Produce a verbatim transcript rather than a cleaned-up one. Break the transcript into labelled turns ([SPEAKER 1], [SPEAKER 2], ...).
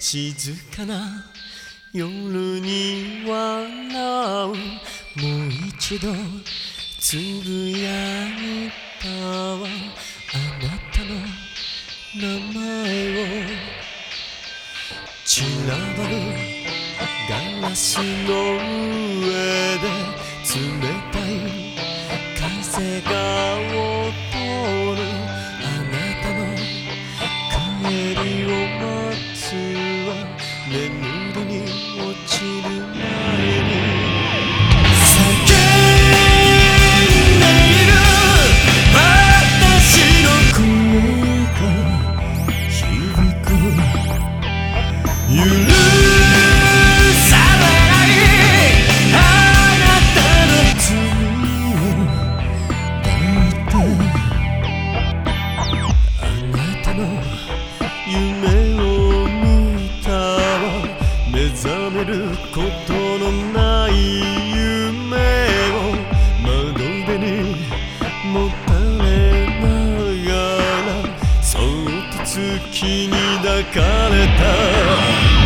[SPEAKER 1] 静かな夜に笑う。もう一度つぶやいたわ、あなたの名前を。散らばるガラスの上で冷たい風が踊る。あなたの帰りを待つわ、眠りに落ちる前に。叫んでいる私の声が響く。許されないあなたの罪を抱いて。あなたの夢を見たわ、目覚めることのない夢を窓辺にもたれながら、そっと月に抱かれた。